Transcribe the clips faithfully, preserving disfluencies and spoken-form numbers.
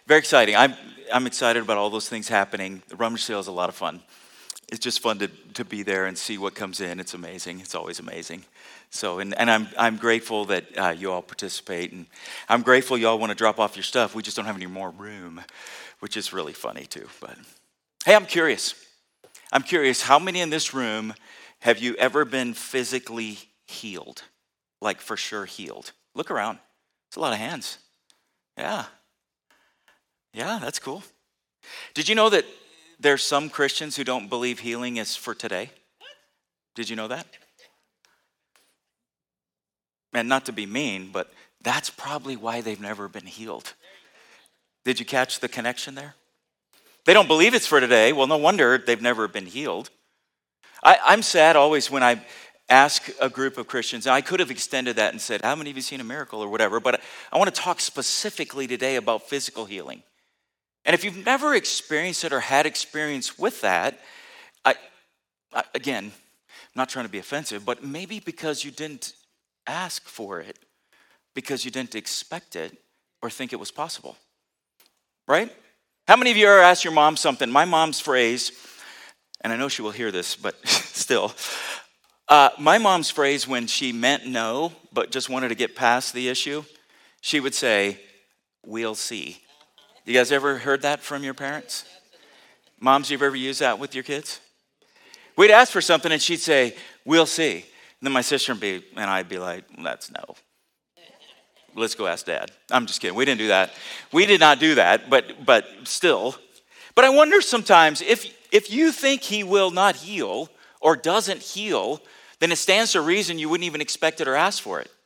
Very exciting. I'm I'm excited about all those things happening. The rummage sale is a lot of fun. It's just fun to, to be there and see what comes in. It's amazing. It's always amazing. So, and, and I'm I'm grateful that uh, you all participate, and I'm grateful you all want to drop off your stuff. We just don't have any more room, which is really funny too. But hey, I'm curious. I'm curious. How many in this room have you ever been physically healed? Like for sure healed. Look around. It's a lot of hands. Yeah. Yeah, that's cool. Did you know that there's some Christians who don't believe healing is for today? Did you know that? And not to be mean, but that's probably why they've never been healed. Did you catch the connection there? They don't believe it's for today. Well, no wonder they've never been healed. I, I'm sad always when I ask a group of Christians, and I could have extended that and said, how many of you seen a miracle or whatever, but I want to talk specifically today about physical healing. And if you've never experienced it or had experience with that, I, I, again, I'm not trying to be offensive, but maybe because you didn't ask for it, because you didn't expect it or think it was possible, right? How many of you ever asked your mom something? My mom's phrase, and I know she will hear this, but still, uh, my mom's phrase when she meant no, but just wanted to get past the issue, she would say, we'll see. You guys ever heard that from your parents? Moms, you've ever used that with your kids? We'd ask for something and she'd say, we'll see. And then my sister and, be, and I'd be like, that's no. Let's go ask Dad. I'm just kidding. We didn't do that. We did not do that, but but still. But I wonder sometimes if if you think he will not heal or doesn't heal, then it stands to reason you wouldn't even expect it or ask for it.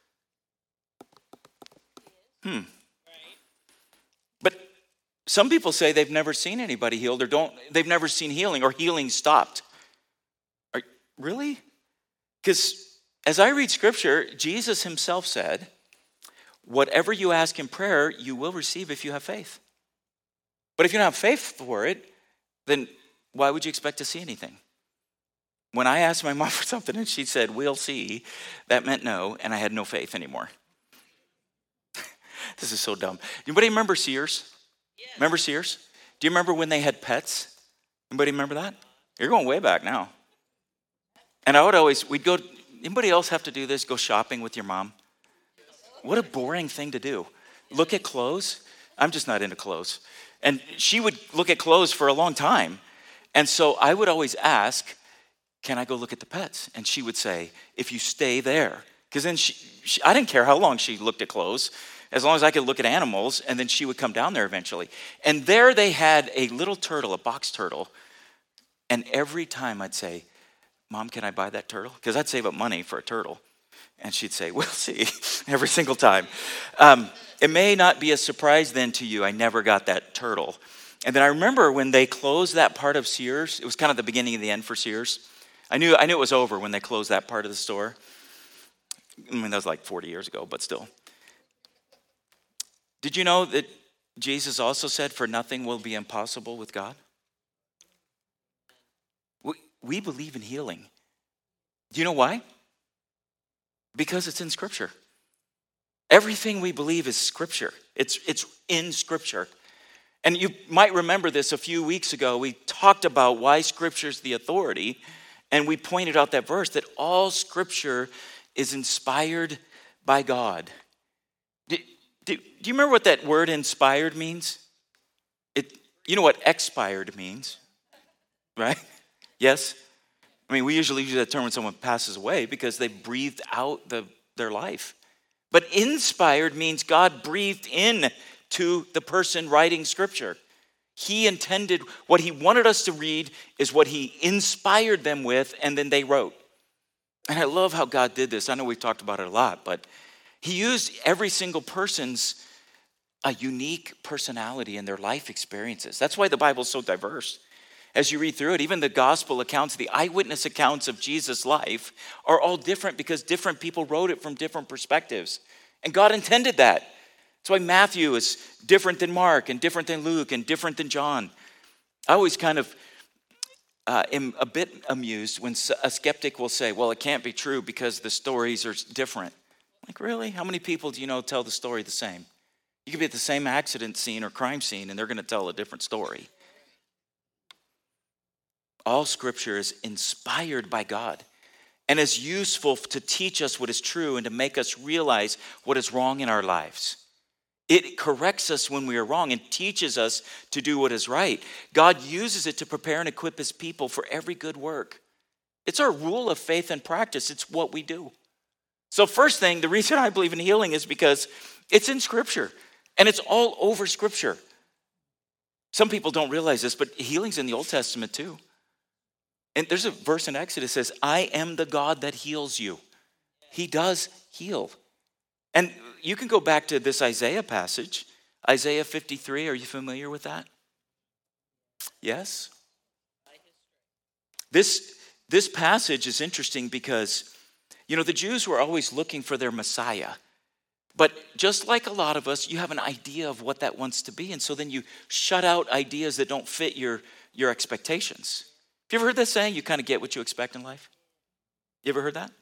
Hmm. But some people say they've never seen anybody healed or don't, they've never seen healing or healing stopped. Are, really? Because as I read scripture, Jesus himself said, whatever you ask in prayer, you will receive if you have faith. But if you don't have faith for it, then why would you expect to see anything? When I asked my mom for something and she said, we'll see, that meant no, and I had no faith anymore. This is so dumb. Anybody remember Sears? Yeah. Remember Sears? Do you remember when they had pets? Anybody remember that? You're going way back now. And I would always, we'd go, anybody else have to do this, go shopping with your mom? What a boring thing to do. Look at clothes. I'm just not into clothes. And she would look at clothes for a long time. And so I would always ask, can I go look at the pets? And she would say, if you stay there. Because then she, she, I didn't care how long she looked at clothes, as long as I could look at animals, and then she would come down there eventually. And there they had a little turtle, a box turtle. And every time I'd say, Mom, can I buy that turtle? Because I'd save up money for a turtle. And she'd say, we'll see, every single time. Um, it may not be a surprise then to you, I never got that turtle. And then I remember when they closed that part of Sears, it was kind of the beginning and the end for Sears. I knew I knew it was over when they closed that part of the store. I mean, that was like forty years ago, but still. Did you know that Jesus also said, for nothing will be impossible with God? We, we believe in healing. Do you know why? Because it's in Scripture. Everything we believe is Scripture. It's, it's in Scripture. And you might remember this a few weeks ago. We talked about why Scripture is the authority, and we pointed out that verse that all Scripture is inspired by God. Do, do, do you remember what that word inspired means? It, you know what expired means, right? Yes? I mean, we usually use that term when someone passes away because they breathed out the, their life. But inspired means God breathed in to the person writing Scripture. He intended, what he wanted us to read is what he inspired them with, and then they wrote. And I love how God did this. I know we've talked about it a lot, but he used every single person's a unique personality in their life experiences. That's why the Bible is so diverse. As you read through it, even the gospel accounts, the eyewitness accounts of Jesus' life are all different because different people wrote it from different perspectives. And God intended that. That's why Matthew is different than Mark and different than Luke and different than John. I always kind of uh, am a bit amused when a skeptic will say, well, it can't be true because the stories are different. Like, really? How many people do you know tell the story the same? You You could be at the same accident scene or crime scene, and they're going to tell a different story. All scripture is inspired by God and is useful to teach us what is true and to make us realize what is wrong in our lives. It corrects us when we are wrong and teaches us to do what is right. God uses it to prepare and equip his people for every good work. It's our rule of faith and practice. It's what we do. So first thing, the reason I believe in healing is because it's in Scripture, and it's all over Scripture. Some people don't realize this, but healing's in the Old Testament too. And there's a verse in Exodus that says, I am the God that heals you. He does heal. And you can go back to this Isaiah passage, Isaiah fifty-three. Are you familiar with that? Yes? This, this passage is interesting because, you know, the Jews were always looking for their Messiah. But just like a lot of us, you have an idea of what that wants to be. And so then you shut out ideas that don't fit your, your expectations. Have you ever heard that saying, you kind of get what you expect in life? You ever heard that?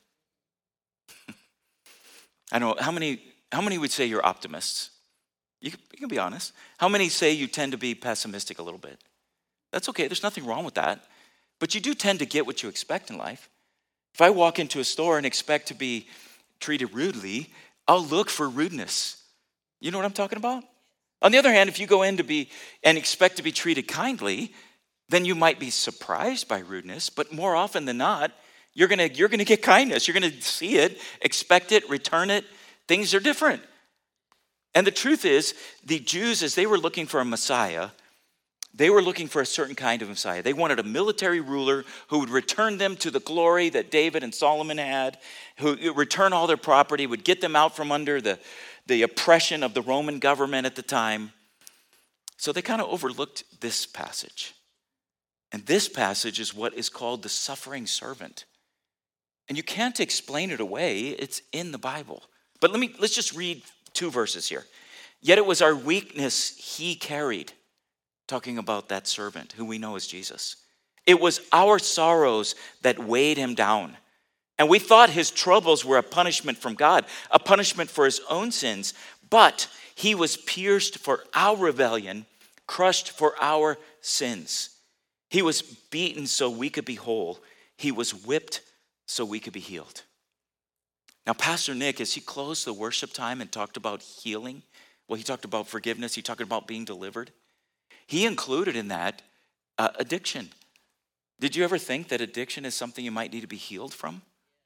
I don't know, how many, how many would say you're optimists? You can, you can be honest. How many say you tend to be pessimistic a little bit? That's okay, there's nothing wrong with that. But you do tend to get what you expect in life. If I walk into a store and expect to be treated rudely, I'll look for rudeness. You know what I'm talking about? On the other hand, if you go in to be and expect to be treated kindly, then you might be surprised by rudeness, but more often than not, you're gonna, you're gonna get kindness. You're gonna see it, expect it, return it. Things are different. And the truth is, the Jews, as they were looking for a Messiah, they were looking for a certain kind of Messiah. They wanted a military ruler who would return them to the glory that David and Solomon had, who would return all their property, would get them out from under the, the oppression of the Roman government at the time. So they kind of overlooked this passage. And this passage is what is called the suffering servant. And you can't explain it away. It's in the Bible. But let me let's just read two verses here. Yet it was our weakness he carried. Talking about that servant who we know as Jesus. It was our sorrows that weighed him down. And we thought his troubles were a punishment from God, a punishment for his own sins. But he was pierced for our rebellion, crushed for our sins. He was beaten so we could be whole. He was whipped so we could be healed. Now, Pastor Nick, as he closed the worship time and talked about healing, well, he talked about forgiveness, he talked about being delivered. He included in that uh, addiction. Did you ever think that addiction is something you might need to be healed from?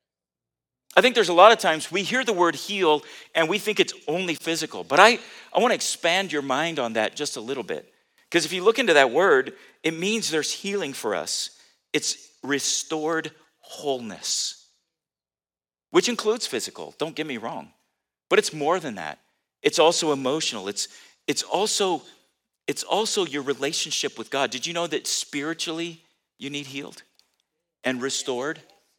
I think there's a lot of times we hear the word heal and we think it's only physical. But I, I want to expand your mind on that just a little bit. Because if you look into that word, it means there's healing for us. It's restored wholeness, which includes physical, don't get me wrong. But it's more than that. It's also emotional. It's, it's, also, it's also your relationship with God. Did you know that spiritually you need healed and restored?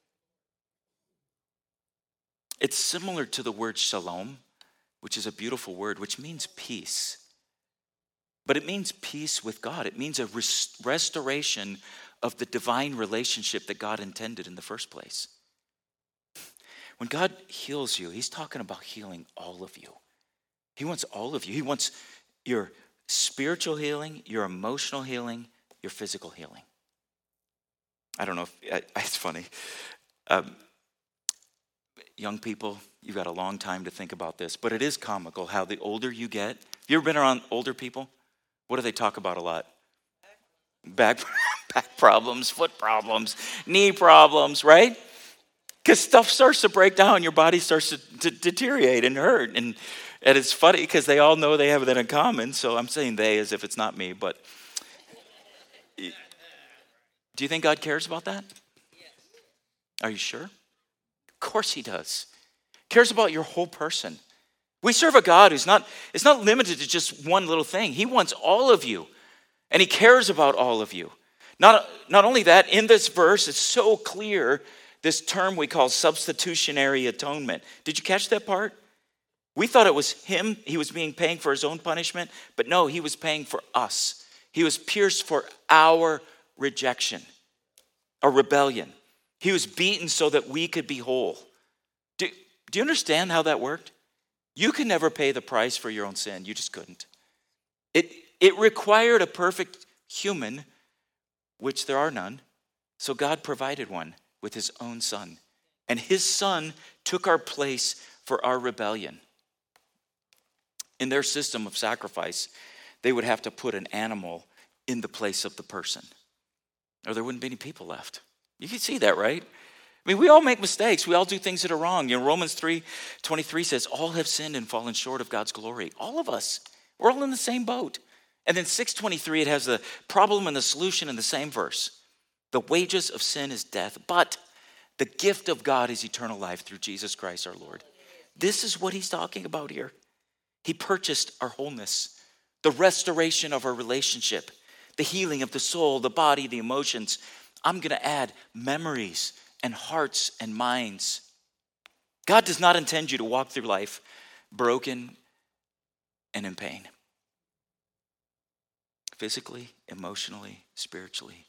It's similar to the word shalom, which is a beautiful word, which means peace. But it means peace with God. It means a res- restoration of the divine relationship that God intended in the first place. When God heals you, he's talking about healing all of you. He wants all of you. He wants your spiritual healing, your emotional healing, your physical healing. I don't know if, I, it's funny. Um, young people, you've got a long time to think about this, but it is comical how the older you get. Have you ever been around older people? What do they talk about a lot? Back, back problems, foot problems, knee problems, right? Because stuff starts to break down, your body starts to, to deteriorate and hurt. And, and it's funny because they all know they have that in common. So I'm saying they as if it's not me. But do you think God cares about that? Are you sure? Of course he does. Cares about your whole person. We serve a God who's not, it's not limited to just one little thing. He wants all of you. And he cares about all of you. Not, not only that, in this verse, it's so clear, this term we call substitutionary atonement. Did you catch that part? We thought it was him, he was being paying for his own punishment, but no, he was paying for us. He was pierced for our rejection, a rebellion. He was beaten so that we could be whole. Do, do you understand how that worked? You can never pay the price for your own sin. You just couldn't. It, it required a perfect human, which there are none. So God provided one with his own son. And his son took our place for our rebellion. In their system of sacrifice, they would have to put an animal in the place of the person, or there wouldn't be any people left. You can see that, right? I mean, we all make mistakes. We all do things that are wrong. You know, Romans three twenty-three says, all have sinned and fallen short of God's glory. All of us. We're all in the same boat. And then six twenty-three, it has the problem and the solution in the same verse. The wages of sin is death, but the gift of God is eternal life through Jesus Christ our Lord. This is what he's talking about here. He purchased our wholeness, the restoration of our relationship, the healing of the soul, the body, the emotions. I'm going to add memories and hearts and minds. God does not intend you to walk through life broken and in pain. Physically, emotionally, spiritually.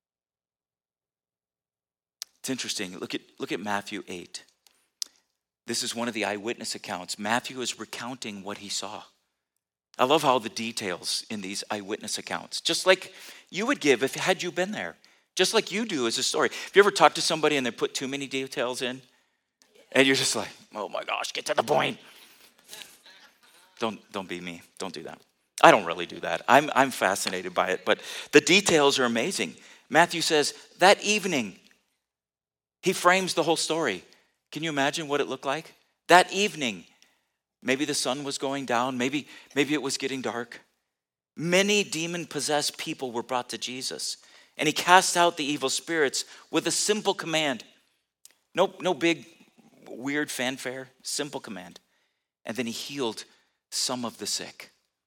It's interesting. Look at, look at Matthew eight. This is one of the eyewitness accounts. Matthew is recounting what he saw. I love how the details in these eyewitness accounts, just like you would give if had you been there, just like you do as a story. Have you ever talked to somebody and they put too many details in? And you're just like, oh my gosh, get to the point. Don't, don't be me. Don't do that. I don't really do that. I'm, I'm fascinated by it, but the details are amazing. Matthew says, that evening, he frames the whole story. Can you imagine what it looked like? That evening, maybe the sun was going down, maybe, maybe it was getting dark. Many demon-possessed people were brought to Jesus, and he cast out the evil spirits with a simple command. No, no big, weird fanfare, simple command. And then he healed some of the sick.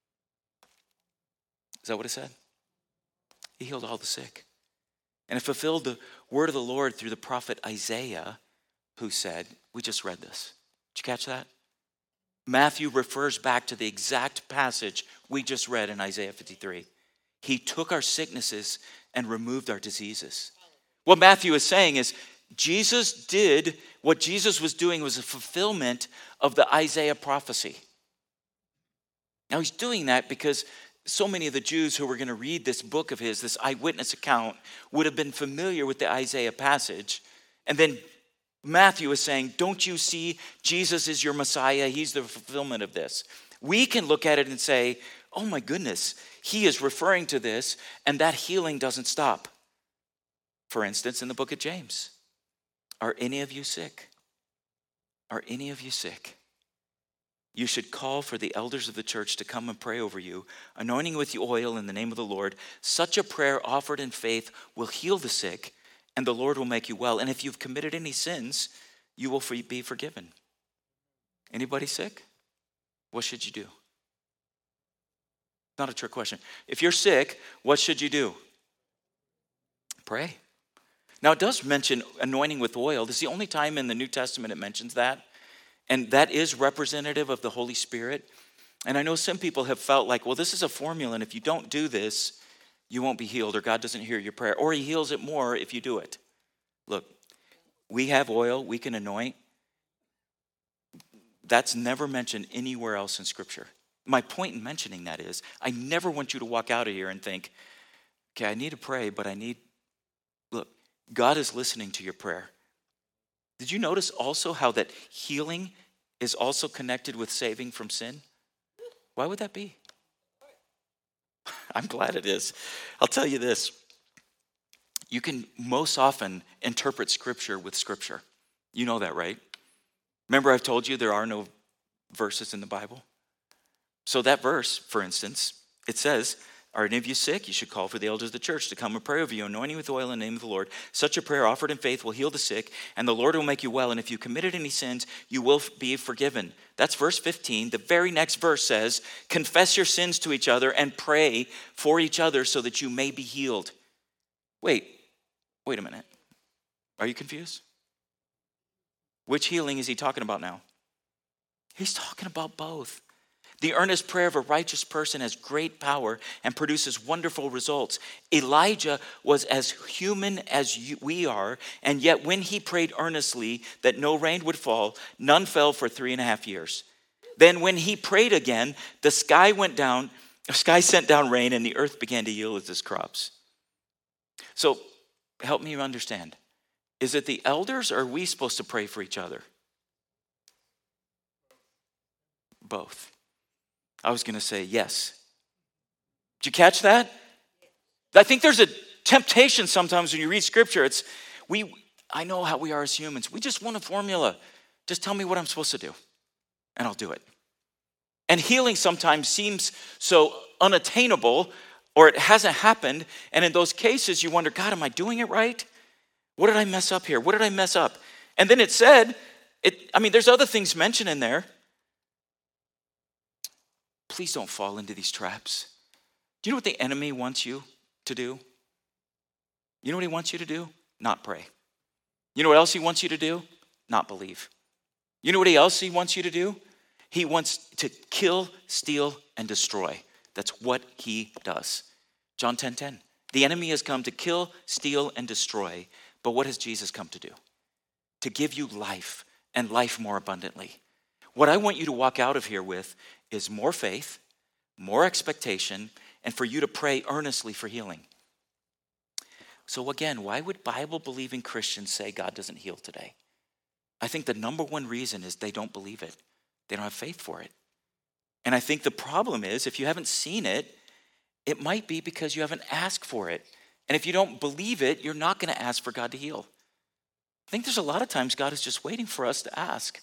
Is that what it said? He healed all the sick. And it fulfilled the word of the Lord through the prophet Isaiah, who said, we just read this. Did you catch that? Matthew refers back to the exact passage we just read in Isaiah fifty-three. He took our sicknesses and removed our diseases. What Matthew is saying is Jesus did, what Jesus was doing was a fulfillment of the Isaiah prophecy. Now he's doing that because so many of the Jews who were going to read this book of his, this eyewitness account, would have been familiar with the Isaiah passage. And then Matthew is saying, don't you see Jesus is your Messiah? He's the fulfillment of this. We can look at it and say, oh my goodness, he is referring to this, and that healing doesn't stop. For instance, in the book of James, are any of you sick? Are any of you sick? You should call for the elders of the church to come and pray over you, anointing with you oil in the name of the Lord. Such a prayer offered in faith will heal the sick, and the Lord will make you well. And if you've committed any sins, you will be forgiven. Anybody sick? What should you do? Not a trick question. If you're sick, what should you do? Pray. Now, it does mention anointing with oil. This is the only time in the New Testament it mentions that. And that is representative of the Holy Spirit. And I know some people have felt like, well, this is a formula, and if you don't do this, you won't be healed, or God doesn't hear your prayer, or he heals it more if you do it. Look, we have oil, we can anoint. That's never mentioned anywhere else in Scripture. My point in mentioning that is, I never want you to walk out of here and think, okay, I need to pray, but I need, look, God is listening to your prayer. Did you notice also how that healing is also connected with saving from sin? Why would that be? I'm glad it is. I'll tell you this. You can most often interpret Scripture with Scripture. You know that, right? Remember I've told you there are no verses in the Bible? So that verse, for instance, it says, are any of you sick? You should call for the elders of the church to come and pray over you, anointing with oil in the name of the Lord. Such a prayer offered in faith will heal the sick, and the Lord will make you well. And if you committed any sins, you will be forgiven. That's verse fifteen. The very next verse says, confess your sins to each other and pray for each other so that you may be healed. Wait, wait a minute. Are you confused? Which healing is he talking about now? He's talking about both. The earnest prayer of a righteous person has great power and produces wonderful results. Elijah was as human as you, we are, and yet when he prayed earnestly that no rain would fall, none fell for three and a half years. Then when he prayed again, the sky went down, the sky sent down rain, and the earth began to yield its crops. So help me understand. Is it the elders, or are we supposed to pray for each other? Both. I was going to say yes. Did you catch that? I think there's a temptation sometimes when you read scripture. It's we. I know how we are as humans. We just want a formula. Just tell me what I'm supposed to do, and I'll do it. And healing sometimes seems so unattainable, or it hasn't happened. And in those cases, you wonder, God, am I doing it right? What did I mess up here? What did I mess up? And then it said, it. I mean, there's other things mentioned in there. Please don't fall into these traps. Do you know what the enemy wants you to do? You know what he wants you to do? Not pray. You know what else he wants you to do? Not believe. You know what else he wants you to do? He wants to kill, steal, and destroy. That's what he does. John ten ten. The enemy has come to kill, steal, and destroy. But what has Jesus come to do? To give you life, and life more abundantly. What I want you to walk out of here with is more faith, more expectation, and for you to pray earnestly for healing. So again, why would Bible-believing Christians say God doesn't heal today? I think the number one reason is they don't believe it. They don't have faith for it. And I think the problem is, if you haven't seen it, it might be because you haven't asked for it. And if you don't believe it, you're not going to ask for God to heal. I think there's a lot of times God is just waiting for us to ask.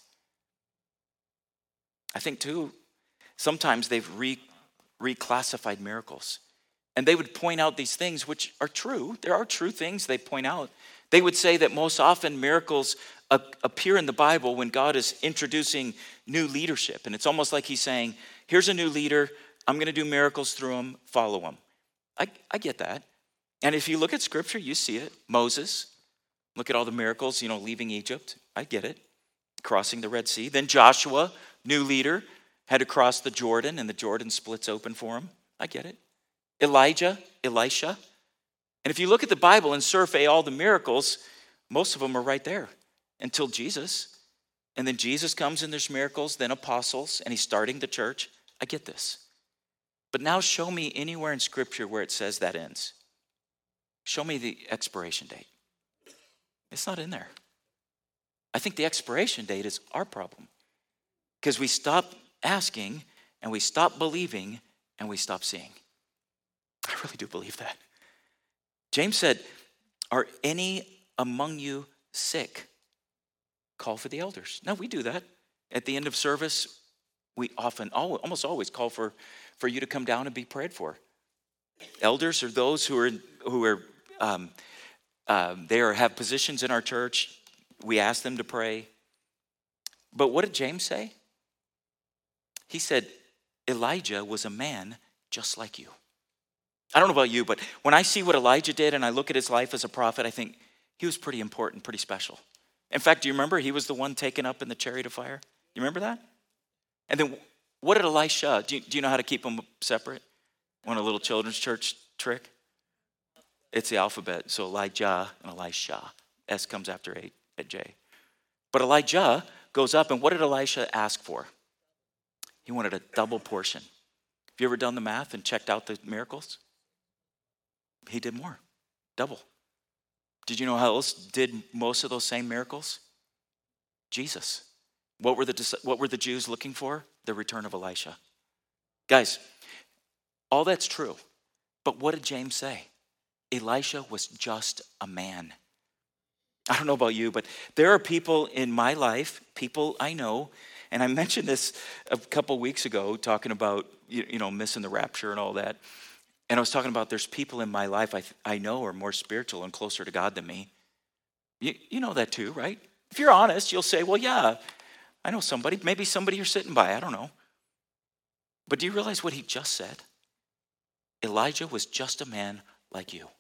I think too, sometimes they've re- reclassified miracles. And they would point out these things which are true. There are true things they point out. They would say that most often miracles a- appear in the Bible when God is introducing new leadership. And it's almost like he's saying, here's a new leader. I'm going to do miracles through him. Follow him. I, I get that. And if you look at scripture, you see it. Moses, look at all the miracles, you know, leaving Egypt. I get it. Crossing the Red Sea. Then Joshua, new leader, had to cross the Jordan, and the Jordan splits open for him. I get it. Elijah, Elisha. And if you look at the Bible and survey all the miracles, most of them are right there until Jesus. And then Jesus comes and there's miracles, then apostles, and he's starting the church. I get this. But now show me anywhere in Scripture where it says that ends. Show me the expiration date. It's not in there. I think the expiration date is our problem. Because we stop asking, and we stop believing, and we stop seeing. I really do believe that. James said, are any among you sick? Call for the elders. Now, we do that. At the end of service, we often, almost always call for, for you to come down and be prayed for. Elders are those who are, who are um, um, they are, have positions in our church. We ask them to pray. But what did James say? He said, Elijah was a man just like you. I don't know about you, but when I see what Elijah did and I look at his life as a prophet, I think he was pretty important, pretty special. In fact, do you remember he was the one taken up in the chariot of fire? You remember that? And then what did Elisha, do you, do you know how to keep them separate? Want a little children's church trick? It's the alphabet. So Elijah and Elisha. S comes after A at J. But Elijah goes up, and what did Elisha ask for? He wanted a double portion. Have you ever done the math and checked out the miracles? He did more, double. Did you know how else did most of those same miracles? Jesus. What were the, what were the Jews looking for? The return of Elisha. Guys, all that's true. But what did James say? Elisha was just a man. I don't know about you, but there are people in my life, people I know, and I mentioned this a couple weeks ago, talking about, you, you know, missing the rapture and all that. And I was talking about there's people in my life I, I know are more spiritual and closer to God than me. You, you know that too, right? If you're honest, you'll say, well, yeah, I know somebody. Maybe somebody you're sitting by. I don't know. But do you realize what he just said? Elijah was just a man like you.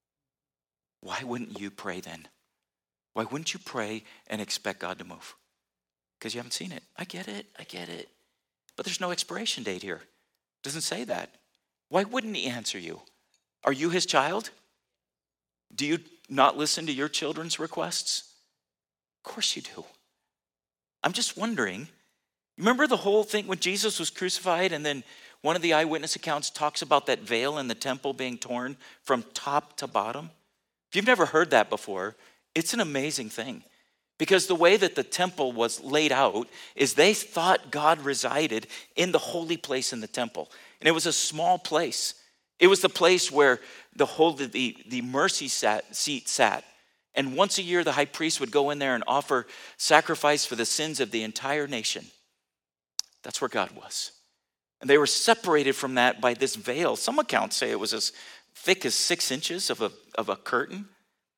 Why wouldn't you pray then? Why wouldn't you pray and expect God to move? Because you haven't seen it. I get it. I get it. But there's no expiration date here. It doesn't say that. Why wouldn't he answer you? Are you his child? Do you not listen to your children's requests? Of course you do. I'm just wondering, Remember the whole thing when Jesus was crucified, and then one of the eyewitness accounts talks about that veil in the temple being torn from top to bottom? If you've never heard that before, it's an amazing thing. Because the way that the temple was laid out is they thought God resided in the holy place in the temple. And it was a small place. It was the place where the whole the, the mercy sat, seat sat. And once a year, the high priest would go in there and offer sacrifice for the sins of the entire nation. That's where God was. And they were separated from that by this veil. Some accounts say it was as thick as six inches of a, of a curtain.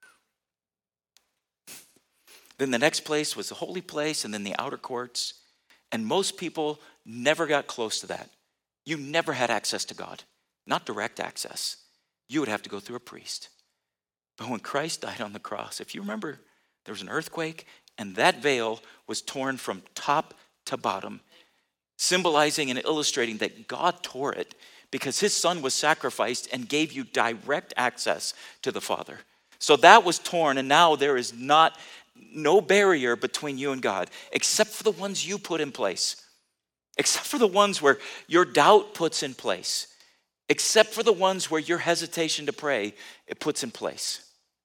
Then the next place was the holy place, and then the outer courts. And most people never got close to that. You never had access to God, not direct access. You would have to go through a priest. But when Christ died on the cross, if you remember, there was an earthquake, and that veil was torn from top to bottom, symbolizing and illustrating that God tore it because his son was sacrificed and gave you direct access to the Father. So that was torn, and now there is not no barrier between you and God, except for the ones you put in place, except for the ones where your doubt puts in place, except for the ones where your hesitation to pray, it puts in place.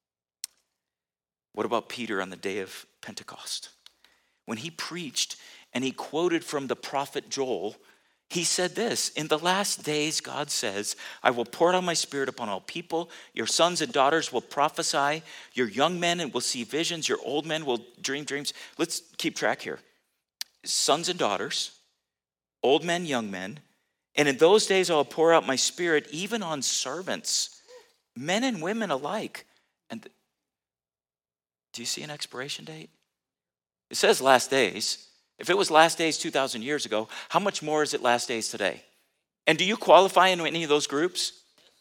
What about Peter on the day of Pentecost? When he preached and he quoted from the prophet Joel, he said this, in the last days, God says, I will pour out my spirit upon all people. Your sons and daughters will prophesy. Your young men will see visions. Your old men will dream dreams. Let's keep track here. Sons and daughters, old men, young men. And in those days, I will pour out my spirit even on servants, men and women alike. And do you see an expiration date? It says last days. If it was last days two thousand years ago, how much more is it last days today? And do you qualify in any of those groups?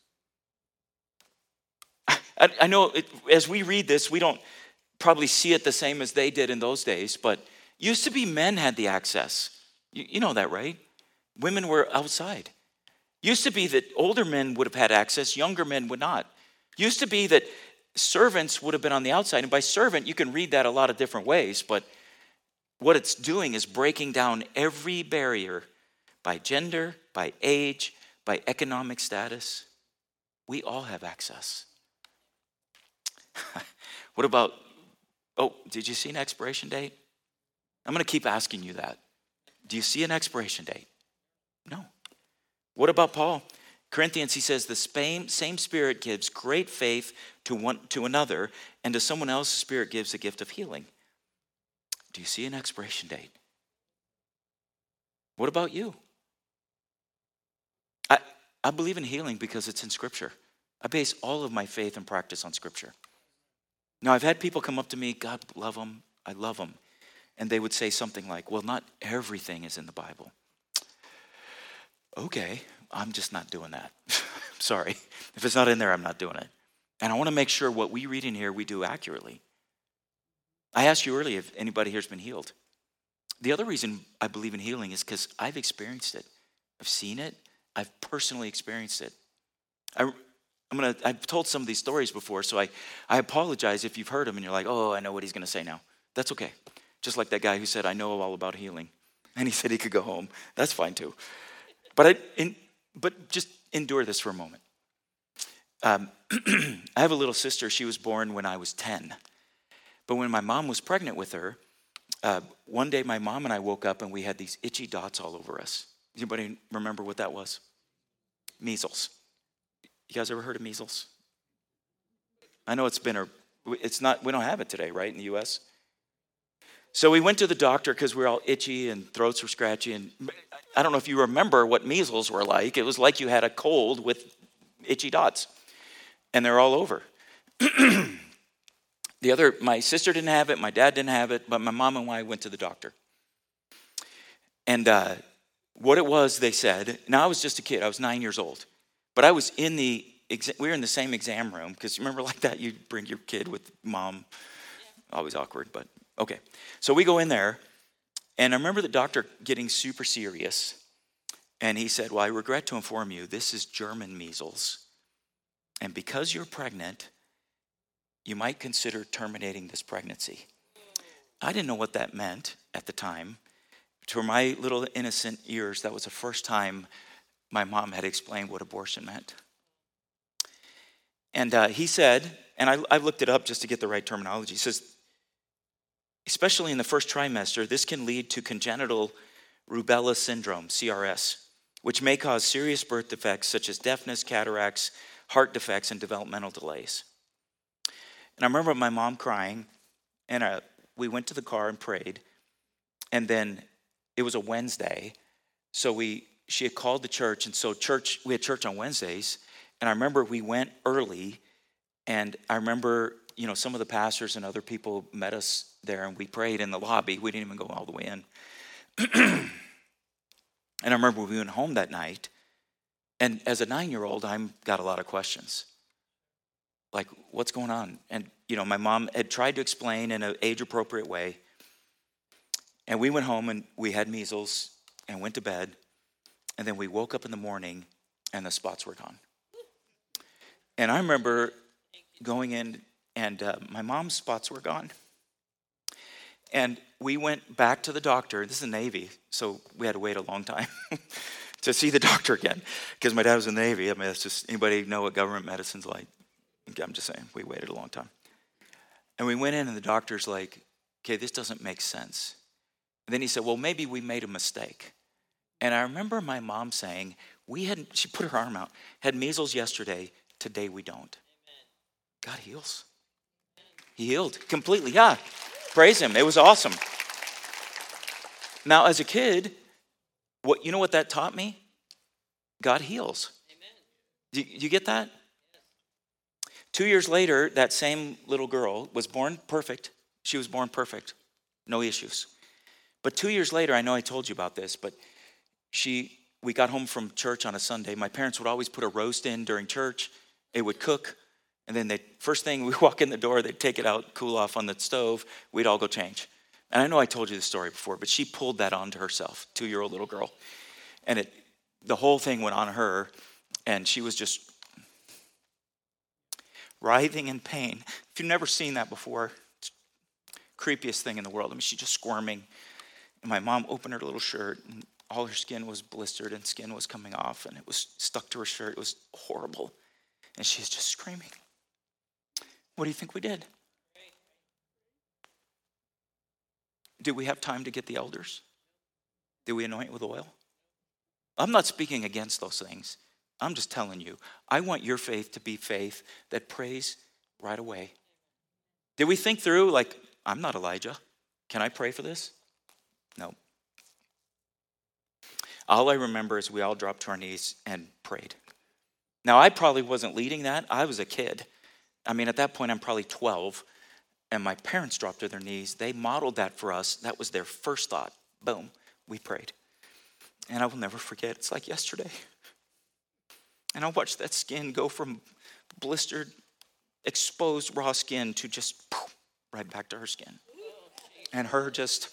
I, I know it, as we read this, we don't probably see it the same as they did in those days, but used to be men had the access. You, you know that, right? Women were outside. Used to be that older men would have had access, younger men would not. Used to be that servants would have been on the outside. And by servant, you can read that a lot of different ways, but what it's doing is breaking down every barrier by gender, by age, by economic status. We all have access. What about, oh, did you see an expiration date? I'm going to keep asking you that. Do you see an expiration date? No. What about Paul? Corinthians, he says, the same, same Spirit gives great faith to one to another, and to someone else, the Spirit gives the gift of healing. Do you see an expiration date? What about you? I, I believe in healing because it's in Scripture. I base all of my faith and practice on Scripture. Now, I've had people come up to me, God love them, I love them. And they would say something like, well, not everything is in the Bible. Okay, I'm just not doing that. Sorry. If it's not in there, I'm not doing it. And I want to make sure what we read in here, we do accurately. I asked you earlier if anybody here has been healed. The other reason I believe in healing is because I've experienced it. I've seen it. I've personally experienced it. I, I'm gonna, I've told some of these stories before, so I, I apologize if you've heard them and you're like, oh, I know what he's going to say now. That's okay. Just like that guy who said, I know all about healing. And he said he could go home. That's fine too. But I, in, but just endure this for a moment. Um, I have a little sister. She was born when I was ten. But when my mom was pregnant with her, uh, one day my mom and I woke up and we had these itchy dots all over us. Anybody remember what that was? Measles. You guys ever heard of measles? I know it's been a, it's not, we don't have it today, right, in the U S? So we went to the doctor because we were all itchy and throats were scratchy. And I don't know if you remember what measles were like. It was like you had a cold with itchy dots. And they're all over. The other, my sister didn't have it, my dad didn't have it, but my mom and I went to the doctor. And uh, what it was, they said, now I was just a kid, I was nine years old, but I was in the, exa- we were in the same exam room, because remember like that, you bring your kid with mom, always awkward, but okay. So we go in there, and I remember the doctor getting super serious, and he said, well, I regret to inform you, this is German measles, and because you're pregnant, you might consider terminating this pregnancy. I didn't know what that meant at the time. to my little innocent ears, that was the first time my mom had explained what abortion meant. And uh, he said, and I, I looked it up just to get the right terminology. He says, especially in the first trimester, this can lead to congenital rubella syndrome, C R S, which may cause serious birth defects such as deafness, cataracts, heart defects, and developmental delays. And I remember my mom crying, and uh, we went to the car and prayed. And then it was a Wednesday, so we she had called the church, and so church we had church on Wednesdays. And I remember we went early, and I remember, you know, some of the pastors and other people met us there, and we prayed in the lobby. We didn't even go all the way in. And I remember we went home that night, and as a nine-year-old, I got a lot of questions. Like, what's going on? And, you know, my mom had tried to explain in an age-appropriate way. And we went home, and we had measles, and went to bed. And then we woke up in the morning, and the spots were gone. And I remember going in, and uh, my mom's spots were gone. And we went back to the doctor. This is the Navy, so we had to wait a long time to see the doctor again, because my dad was in the Navy. I mean, that's just, anybody know what government medicine's like? I'm just saying, we waited a long time. And we went in, and the doctor's like, okay, this doesn't make sense. And then he said, well, maybe we made a mistake. And I remember my mom saying, we had, she put her arm out, had measles yesterday, today we don't. Amen. God heals. He healed completely, yeah. Praise him. It was awesome. Now, as a kid, what you know what that taught me? God heals. Amen. Do you get that? Yes. Two years later, that same little girl was born perfect. She was born perfect. No issues. But two years later, I know I told you about this, but she, we got home from church on a Sunday. My parents would always put a roast in during church. It would cook. And then they first thing we walk in the door, they'd take it out, cool off on the stove. We'd all go change. And I know I told you this story before, but she pulled that onto herself, two-year-old little girl. And it, the whole thing went on her, and she was just writhing in pain. If you've never seen that before, it's the creepiest thing in the world. I mean, she's just squirming. And my mom opened her little shirt, and all her skin was blistered, and skin was coming off, and it was stuck to her shirt. It was horrible. And she's just screaming. What do you think we did? Did we have time to get the elders? Did we anoint with oil? I'm not speaking against those things. I'm just telling you, I want your faith to be faith that prays right away. Did we think through, like, I'm not Elijah. Can I pray for this? No. All I remember is we all dropped to our knees and prayed. Now, I probably wasn't leading that. I was a kid. I mean, at that point, I'm probably twelve, and my parents dropped to their knees. They modeled that for us. That was their first thought. Boom, we prayed. And I will never forget. It's like yesterday. And I watched that skin go from blistered, exposed, raw skin to just poof, right back to her skin. And her just,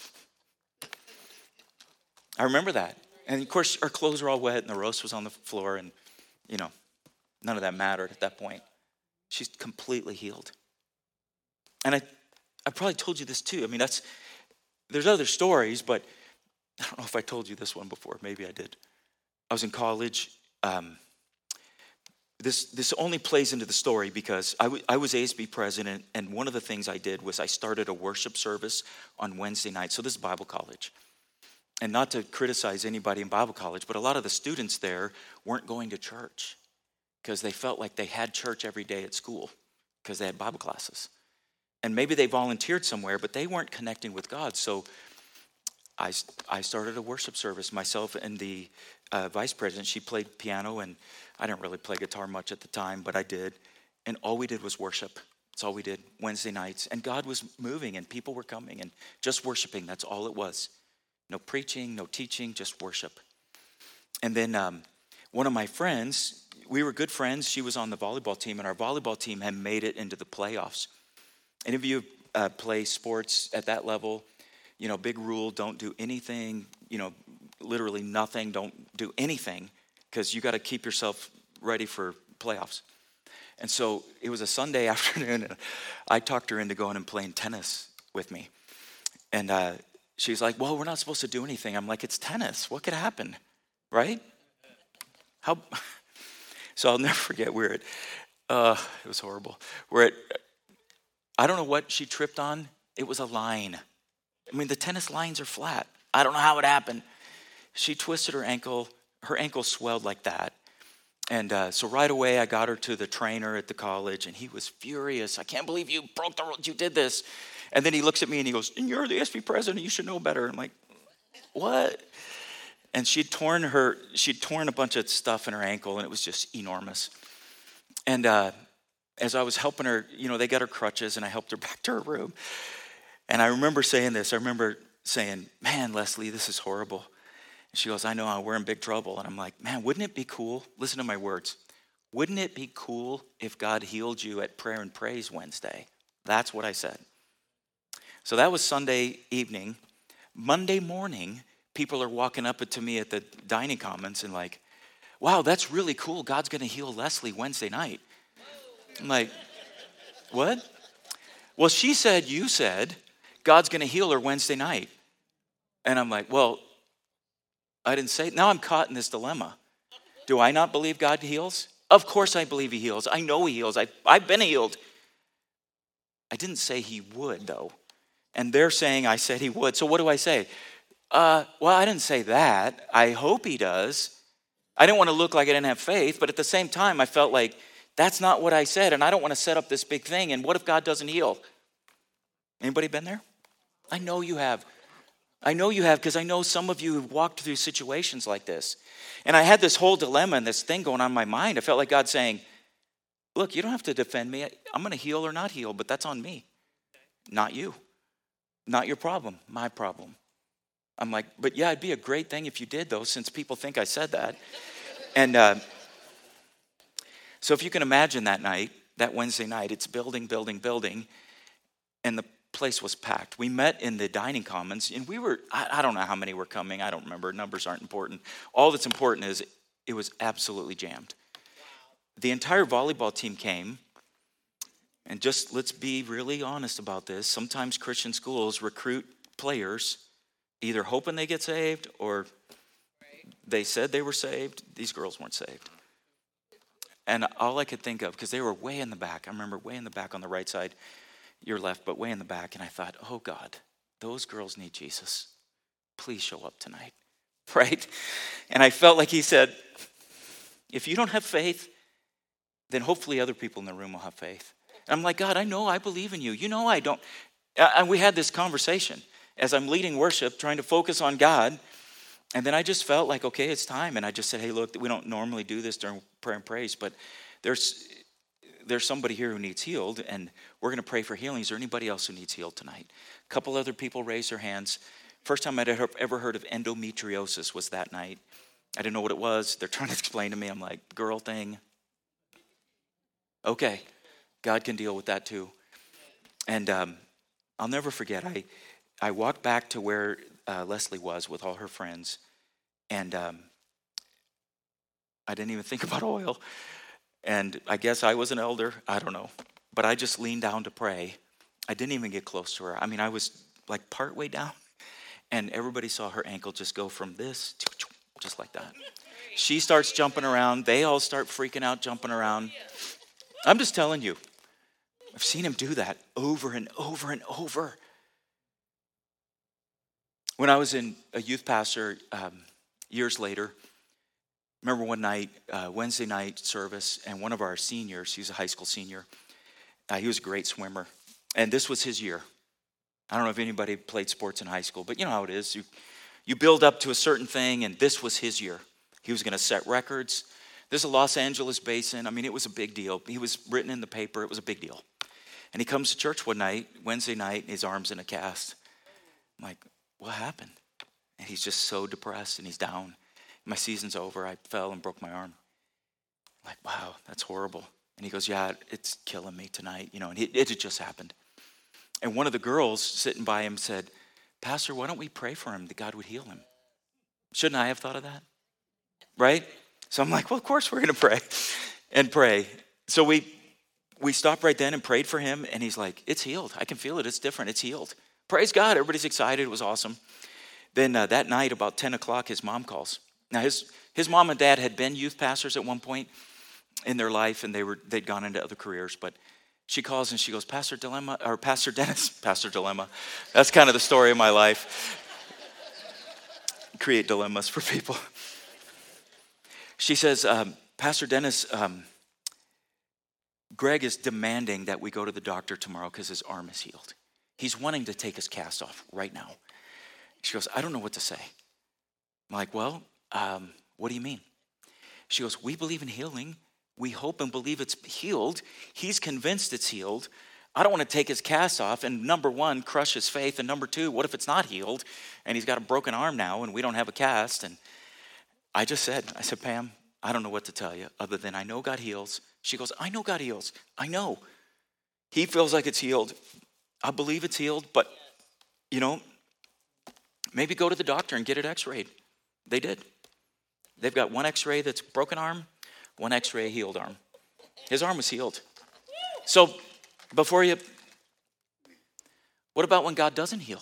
I remember that. And of course, our clothes were all wet, and the roast was on the floor, and, you know, none of that mattered at that point. She's completely healed. And I, I probably told you this too. I mean, that's, there's other stories, but I don't know if I told you this one before. Maybe I did. I was in college. Um, this this only plays into the story because I, w- I was A S B president, and one of the things I did was I started a worship service on Wednesday night. So this is Bible college. And not to criticize anybody in Bible college, but a lot of the students there weren't going to church because they felt like they had church every day at school because they had Bible classes. And maybe they volunteered somewhere, but they weren't connecting with God. So I, I started a worship service. Myself and the uh, vice president, she played piano, and I didn't really play guitar much at the time, but I did. And all we did was worship. That's all we did Wednesday nights. And God was moving, and people were coming, and just worshiping. That's all it was. No preaching, no teaching, just worship. And then um, one of my friends, we were good friends. She was on the volleyball team, and our volleyball team had made it into the playoffs. Any of you uh, play sports at that level? You know, big rule, don't do anything, you know, literally nothing, don't do anything, because you got to keep yourself ready for playoffs. And so it was a Sunday afternoon, and I talked her into going and playing tennis with me. And uh, she's like, well, we're not supposed to do anything. I'm like, it's tennis. What could happen, right? How? So I'll never forget, we're at, uh, it was horrible. We're at, I don't know what she tripped on. It was a line. I mean, the tennis lines are flat. I don't know how it happened. She twisted her ankle. Her ankle swelled like that. And uh, so right away, I got her to the trainer at the college, and he was furious. I can't believe you broke the rules. You did this. And then he looks at me, and he goes, and you're the S V president. You should know better. I'm like, what? And she'd torn her, she'd torn a bunch of stuff in her ankle, and it was just enormous. And uh, as I was helping her, you know, they got her crutches, and I helped her back to her room. And I remember saying this. I remember saying, man, Leslie, this is horrible. And she goes, I know, we're in big trouble. And I'm like, man, wouldn't it be cool? Listen to my words. Wouldn't it be cool if God healed you at Prayer and Praise Wednesday? That's what I said. So that was Sunday evening. Monday morning, people are walking up to me at the dining commons and like, wow, that's really cool. God's going to heal Leslie Wednesday night. I'm like, what? Well, she said, you said, God's going to heal her Wednesday night. And I'm like, well, I didn't say, now I'm caught in this dilemma. Do I not believe God heals? Of course I believe he heals. I know he heals. I, I've been healed. I didn't say he would, though. And they're saying I said he would. So what do I say? Uh, well, I didn't say that. I hope he does. I didn't want to look like I didn't have faith, but at the same time, I felt like that's not what I said, and I don't want to set up this big thing, and what if God doesn't heal? Anybody been there? I know you have. I know you have, because I know some of you have walked through situations like this. And I had this whole dilemma and this thing going on in my mind. I felt like God saying, look, you don't have to defend me. I'm going to heal or not heal, but that's on me, not you. Not your problem, my problem. I'm like, but yeah, it'd be a great thing if you did, though, since people think I said that. And uh, so if you can imagine that night, that Wednesday night, it's building, building, building, and the place was packed. We met in the dining commons, and we were, I, I don't know how many were coming. I don't remember. Numbers aren't important. All that's important is it was absolutely jammed. The entire volleyball team came, and just let's be really honest about this. Sometimes Christian schools recruit players either hoping they get saved or they said they were saved. These girls weren't saved. And all I could think of, because they were way in the back. I remember way in the back on the right side, your left, but way in the back. And I thought, oh God, those girls need Jesus. Please show up tonight, right? And I felt like he said, if you don't have faith, then hopefully other people in the room will have faith. And I'm like, God, I know I believe in you. You know I don't. And we had this conversation as I'm leading worship, trying to focus on God. And then I just felt like, okay, it's time. And I just said, hey, look, we don't normally do this during prayer and praise, but there's there's somebody here who needs healed, and we're going to pray for healing. Is there anybody else who needs healed tonight? A couple other people raised their hands. First time I'd ever heard of endometriosis was that night. I didn't know what it was. They're trying to explain to me. I'm like, girl thing. Okay, God can deal with that too. And um, I'll never forget, I, I walked back to where uh, Leslie was with all her friends, and um, I didn't even think about oil. And I guess I was an elder, I don't know. But I just leaned down to pray. I didn't even get close to her. I mean, I was like part way down, and everybody saw her ankle just go from this to just like that. She starts jumping around. They all start freaking out, jumping around. I'm just telling you, I've seen him do that over and over and over. When I was in a youth pastor um, years later, remember one night, uh, Wednesday night service, and one of our seniors, he's a high school senior, uh, he was a great swimmer, and this was his year. I don't know if anybody played sports in high school, but you know how it is. You, you build up to a certain thing, and this was his year. He was going to set records. This is a Los Angeles basin. I mean, it was a big deal. He was written in the paper. It was a big deal. And he comes to church one night, Wednesday night, and his arm's in a cast. I'm like, what happened? And he's just so depressed, and he's down. My season's over. I fell and broke my arm. I'm like, wow, that's horrible. And he goes, yeah, it's killing me tonight. You know, and it, it had just happened. And one of the girls sitting by him said, Pastor, why don't we pray for him that God would heal him? Shouldn't I have thought of that? Right? So I'm like, well, of course we're going to pray and pray. So we we stopped right then and prayed for him. And he's like, it's healed. I can feel it. It's different. It's healed. Praise God. Everybody's excited. It was awesome. Then uh, that night, about ten o'clock, his mom calls. Now, his, his mom and dad had been youth pastors at one point in their life, and they were, they'd gone into other careers. But she calls and she goes, Pastor Dilemma, or Pastor Dennis, Pastor Dilemma. That's kind of the story of my life. Create dilemmas for people. She says, um, Pastor Dennis, um, Greg is demanding that we go to the doctor tomorrow because his arm is healed. He's wanting to take his cast off right now. She goes, I don't know what to say. I'm like, well, um, what do you mean? She goes, we believe in healing. We hope and believe it's healed. He's convinced it's healed. I don't want to take his cast off and number one, crush his faith. And number two, what if it's not healed and he's got a broken arm now and we don't have a cast? And I just said, I said, Pam, I don't know what to tell you other than I know God heals. She goes, I know God heals. I know. He feels like it's healed. I believe it's healed, but, you know, maybe go to the doctor and get it x-rayed. They did. They've got one x-ray that's broken arm, one x-ray healed arm. His arm was healed. So before you, what about when God doesn't heal?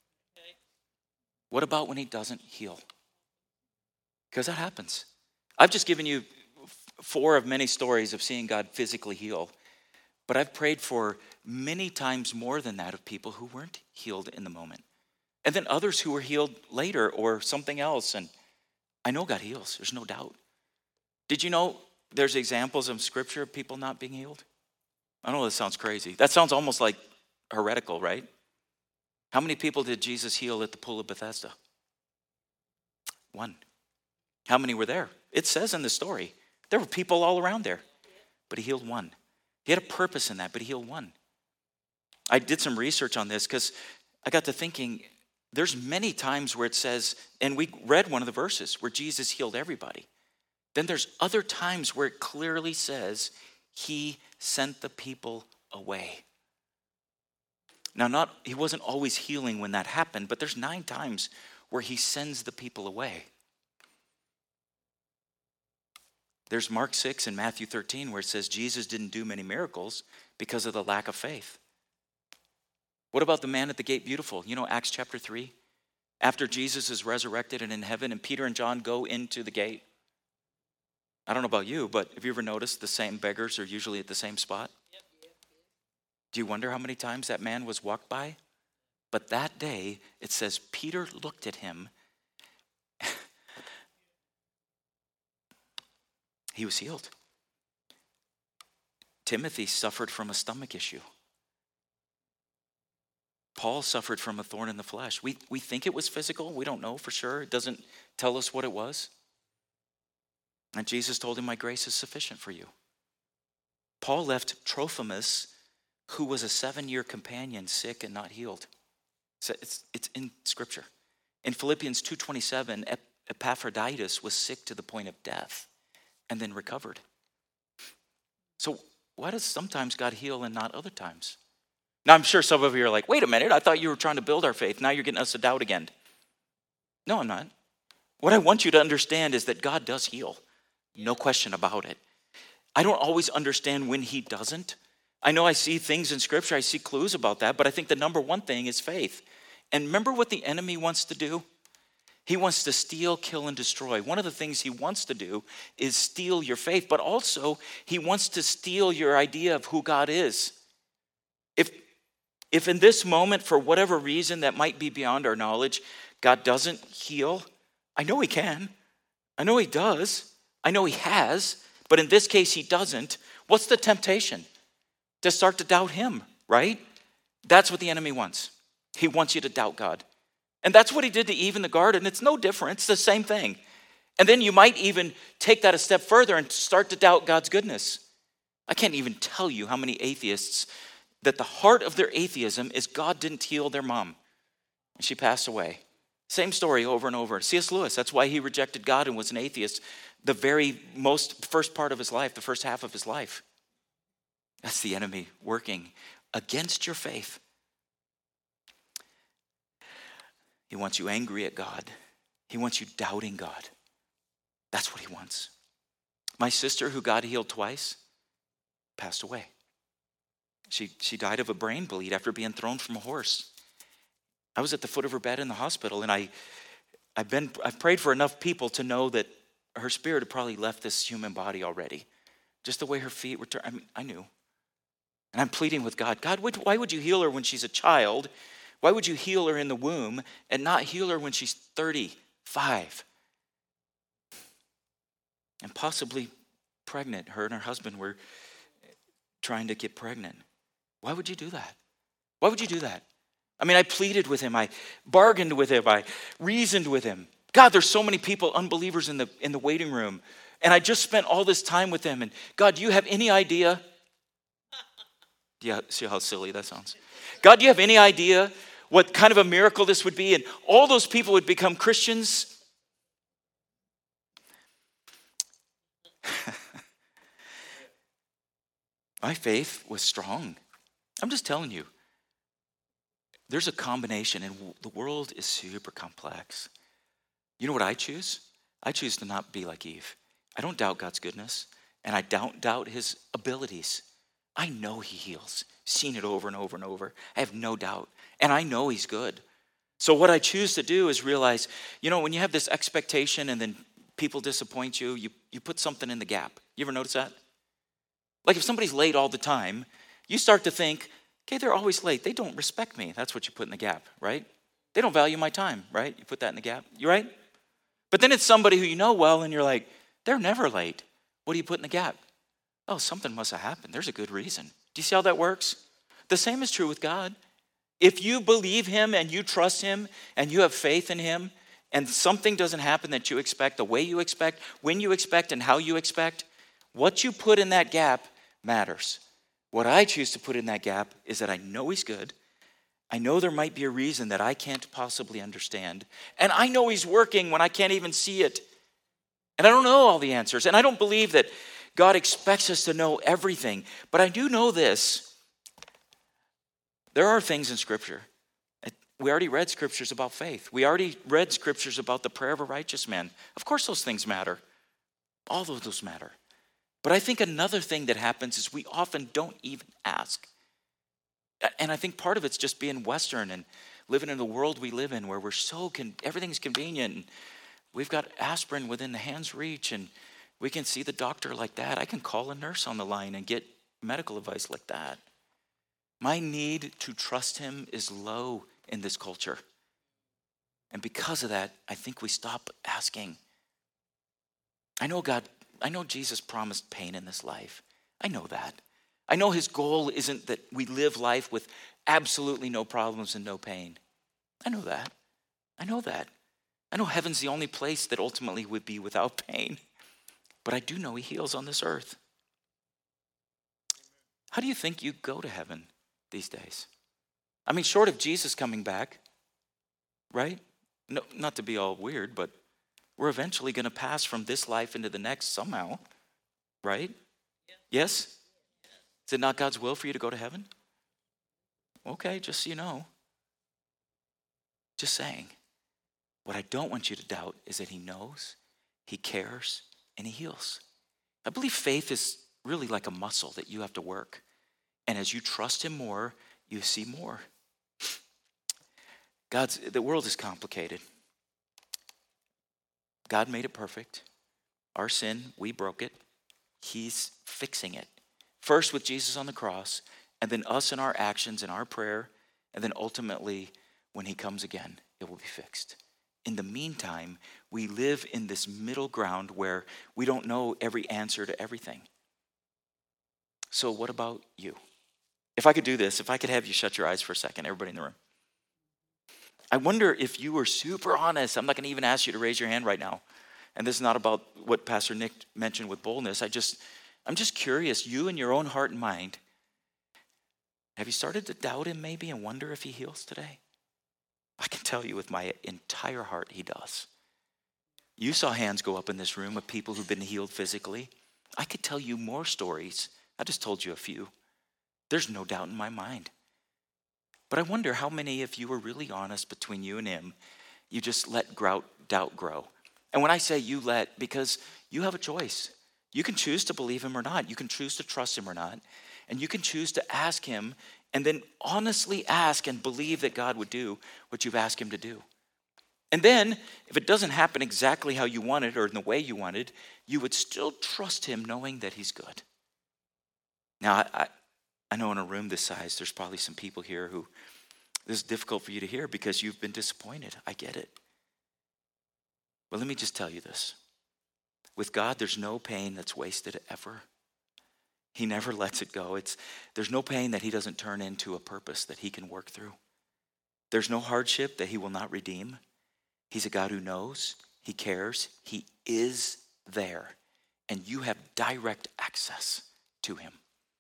What about when he doesn't heal? Because that happens. I've just given you four of many stories of seeing God physically heal. But I've prayed for many times more than that of people who weren't healed in the moment. And then others who were healed later or something else. And I know God heals. There's no doubt. Did you know there's examples of scripture of people not being healed? I know this sounds crazy. That sounds almost like heretical, right? How many people did Jesus heal at the pool of Bethesda? One. How many were there? It says in the story, there were people all around there, but he healed one. He had a purpose in that, but he healed one. I did some research on this because I got to thinking, there's many times where it says, and we read one of the verses where Jesus healed everybody. Then there's other times where it clearly says he sent the people away. Now, not he wasn't always healing when that happened, but there's nine times where he sends the people away. There's Mark six and Matthew thirteen where it says Jesus didn't do many miracles because of the lack of faith. What about the man at the gate beautiful? You know, Acts chapter three? After Jesus is resurrected and in heaven and Peter and John go into the gate. I don't know about you, but have you ever noticed the same beggars are usually at the same spot? Yep, yep, yep. Do you wonder how many times that man was walked by? But that day, it says Peter looked at him. He was healed. Timothy suffered from a stomach issue. Paul suffered from a thorn in the flesh. We, we think it was physical. We don't know for sure. It doesn't tell us what it was. And Jesus told him, my grace is sufficient for you. Paul left Trophimus, who was a seven-year companion, sick and not healed. So it's, it's in Scripture. In Philippians two twenty-seven, Epaphroditus was sick to the point of death and then recovered. So why does sometimes God heal and not other times? Now, I'm sure some of you are like, wait a minute, I thought you were trying to build our faith. Now you're getting us to doubt again. No, I'm not. What I want you to understand is that God does heal. No question about it. I don't always understand when he doesn't. I know I see things in Scripture, I see clues about that, but I think the number one thing is faith. And remember what the enemy wants to do? He wants to steal, kill, and destroy. One of the things he wants to do is steal your faith, but also he wants to steal your idea of who God is. If, if in this moment, for whatever reason that might be beyond our knowledge, God doesn't heal, I know he can. I know he does. I know he has. But in this case, he doesn't. What's the temptation? To start to doubt him, right? That's what the enemy wants. He wants you to doubt God. And that's what he did to Eve in the garden. It's no different. It's the same thing. And then you might even take that a step further and start to doubt God's goodness. I can't even tell you how many atheists that the heart of their atheism is God didn't heal their mom. And she passed away. Same story over and over. C S Lewis, that's why he rejected God and was an atheist the very most first part of his life, the first half of his life. That's the enemy working against your faith. He wants you angry at God. He wants you doubting God. That's what he wants. My sister, who God healed twice, passed away. She, she died of a brain bleed after being thrown from a horse. I was at the foot of her bed in the hospital, and I, I've been, I've prayed for enough people to know that her spirit had probably left this human body already. Just the way her feet were turned, I mean, I knew. And I'm pleading with God, God, why would you heal her when she's a child? Why would you heal her in the womb and not heal her when she's thirty-five? And possibly pregnant. Her and her husband were trying to get pregnant. Why would you do that? Why would you do that? I mean, I pleaded with him. I bargained with him. I reasoned with him. God, there's so many people, unbelievers in the in the waiting room. And I just spent all this time with them. And God, do you have any idea? Yeah, see how silly that sounds? God, do you have any idea what kind of a miracle this would be? And all those people would become Christians. My faith was strong. I'm just telling you. There's a combination, and the world is super complex. You know what I choose? I choose to not be like Eve. I don't doubt God's goodness, and I don't doubt his abilities. I know he heals. Seen it over and over and over. I have no doubt, and I know he's good. So what I choose to do is realize, you know, when you have this expectation and then people disappoint you, you, you put something in the gap. You ever notice that? Like if somebody's late all the time, you start to think, okay, they're always late. They don't respect me. That's what you put in the gap, right? They don't value my time, right? You put that in the gap. You right? But then it's somebody who you know well, and you're like, they're never late. What do you put in the gap? Oh, something must have happened. There's a good reason. Do you see how that works? The same is true with God. If you believe him and you trust him and you have faith in him and something doesn't happen that you expect, the way you expect, when you expect, and how you expect, what you put in that gap matters. What I choose to put in that gap is that I know he's good. I know there might be a reason that I can't possibly understand. And I know he's working when I can't even see it. And I don't know all the answers. And I don't believe that God expects us to know everything. But I do know this. There are things in Scripture. We already read scriptures about faith. We already read scriptures about the prayer of a righteous man. Of course those things matter. All of those matter. But I think another thing that happens is we often don't even ask. And I think part of it's just being Western and living in the world we live in where we're so, con- everything's convenient. And we've got aspirin within the hand's reach and we can see the doctor like that. I can call a nurse on the line and get medical advice like that. My need to trust him is low in this culture. And because of that, I think we stop asking. I know God, I know Jesus promised pain in this life. I know that. I know his goal isn't that we live life with absolutely no problems and no pain. I know that. I know that. I know heaven's the only place that ultimately would be without pain. But I do know he heals on this earth. How do you think you go to heaven these days? I mean, short of Jesus coming back, right? No, not to be all weird, but we're eventually going to pass from this life into the next somehow, right? Yeah. Yes? Is it not God's will for you to go to heaven? Okay, just so you know. Just saying. What I don't want you to doubt is that he knows, he cares, and he heals. I believe faith is really like a muscle that you have to work. And as you trust him more, you see more. God's, the world is complicated. God made it perfect. Our sin, we broke it. He's fixing it. First with Jesus on the cross, and then us in our actions and our prayer, and then ultimately when he comes again, it will be fixed. In the meantime, we live in this middle ground where we don't know every answer to everything. So what about you? If I could do this, if I could have you shut your eyes for a second, everybody in the room. I wonder if you were super honest. I'm not going to even ask you to raise your hand right now. And this is not about what Pastor Nick mentioned with boldness. I just, I'm just curious, you in your own heart and mind, have you started to doubt him maybe and wonder if he heals today? I can tell you with my entire heart, he does. You saw hands go up in this room of people who've been healed physically. I could tell you more stories. I just told you a few. There's no doubt in my mind. But I wonder how many of you are really honest between you and him. You just let doubt grow. And when I say you let, because you have a choice. You can choose to believe him or not. You can choose to trust him or not. And you can choose to ask him and then honestly ask and believe that God would do what you've asked him to do. And then, if it doesn't happen exactly how you wanted or in the way you wanted, you would still trust him knowing that he's good. Now, I, I, I know in a room this size, there's probably some people here who this is difficult for you to hear because you've been disappointed. I get it. But let me just tell you this. With God, there's no pain that's wasted ever. He never lets it go. It's, there's no pain that he doesn't turn into a purpose that he can work through. There's no hardship that he will not redeem. He's a God who knows, he cares, he is there, and you have direct access to him.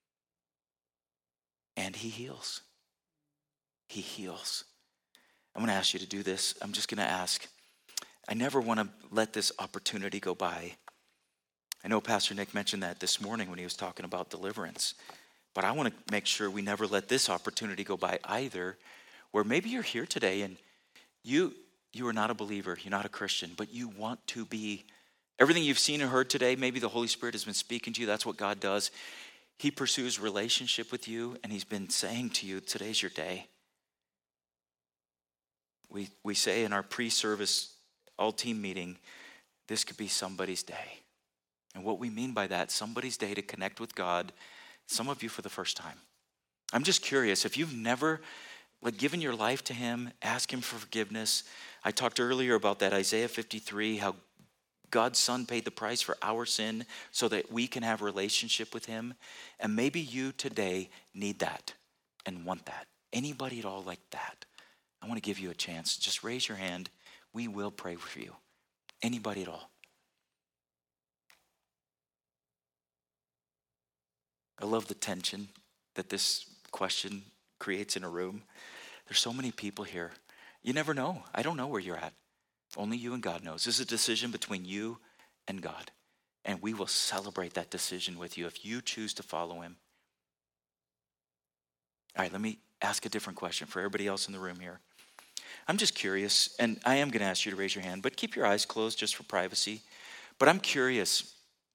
And he heals. He heals. I'm going to ask you to do this. I'm just going to ask. I never want to let this opportunity go by. I know Pastor Nick mentioned that this morning when he was talking about deliverance. But I want to make sure we never let this opportunity go by either, where maybe you're here today and you you are not a believer, you're not a Christian, but you want to be. Everything you've seen and heard today, maybe the Holy Spirit has been speaking to you. That's what God does. He pursues relationship with you, and he's been saying to you, today's your day. We we say in our pre-service all-team meeting, this could be somebody's day. And what we mean by that, somebody's day to connect with God, some of you for the first time. I'm just curious, if you've never like given your life to him, ask him for forgiveness. I talked earlier about that Isaiah fifty-three, how God's son paid the price for our sin so that we can have relationship with him. And maybe you today need that and want that. Anybody at all like that? I want to give you a chance. Just raise your hand. We will pray for you. Anybody at all? I love the tension that this question creates in a room. There's so many people here. You never know. I don't know where you're at. Only you and God knows. This is a decision between you and God. And we will celebrate that decision with you if you choose to follow him. All right, let me ask a different question for everybody else in the room here. I'm just curious, and I am going to ask you to raise your hand, but keep your eyes closed just for privacy. But I'm curious,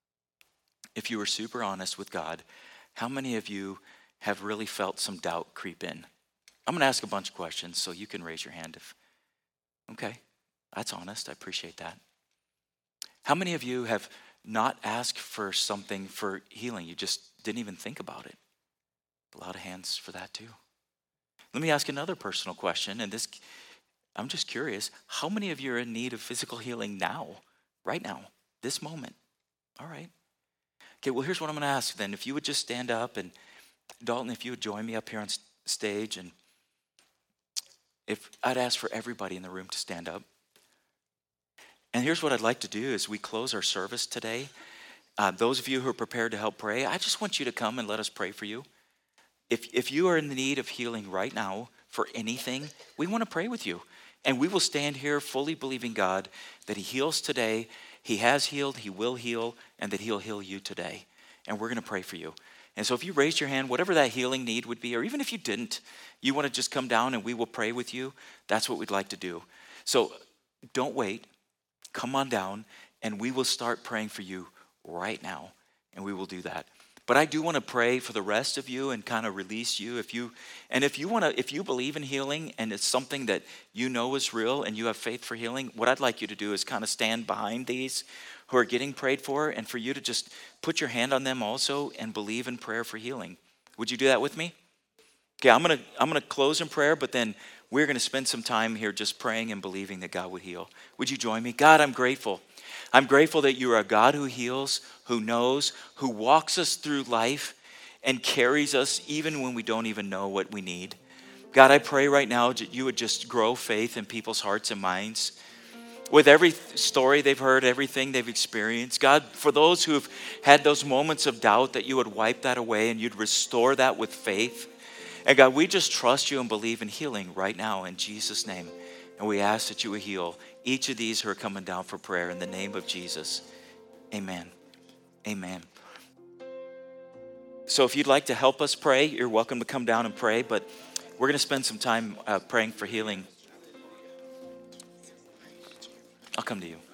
if you were super honest with God, how many of you have really felt some doubt creep in? I'm going to ask a bunch of questions, so you can raise your hand if, okay, that's honest. I appreciate that. How many of you have not asked for something for healing? You just didn't even think about it. A lot of hands for that too. Let me ask another personal question, and this, I'm just curious, how many of you are in need of physical healing now, right now, this moment? All right. Okay, well, here's what I'm going to ask then. If you would just stand up, and Dalton, if you would join me up here on stage, and if I'd ask for everybody in the room to stand up. And here's what I'd like to do as we close our service today. Uh, those of you who are prepared to help pray, I just want you to come and let us pray for you. If if you are in the need of healing right now for anything, we want to pray with you. And we will stand here fully believing God that he heals today. He has healed, he will heal, and that he'll heal you today. And we're going to pray for you. And so if you raised your hand, whatever that healing need would be, or even if you didn't, you want to just come down and we will pray with you, that's what we'd like to do. So don't wait. Come on down, and we will start praying for you right now, and we will do that. But I do want to pray for the rest of you and kind of release you. If you and if you want to, if you believe in healing and it's something that you know is real and you have faith for healing, what I'd like you to do is kind of stand behind these who are getting prayed for, and for you to just put your hand on them also and believe in prayer for healing. Would you do that with me? Okay, I'm gonna I'm gonna close in prayer, but then we're gonna spend some time here just praying and believing that God would heal. Would you join me? God, I'm grateful. I'm grateful that you are a God who heals, who knows, who walks us through life and carries us even when we don't even know what we need. God, I pray right now that you would just grow faith in people's hearts and minds. With every story they've heard, everything they've experienced, God, for those who have had those moments of doubt, that you would wipe that away and you'd restore that with faith. And God, we just trust you and believe in healing right now in Jesus' name. And we ask that you would heal each of these who are coming down for prayer in the name of Jesus. Amen. Amen. So if you'd like to help us pray, you're welcome to come down and pray, but we're going to spend some time uh, praying for healing. I'll come to you.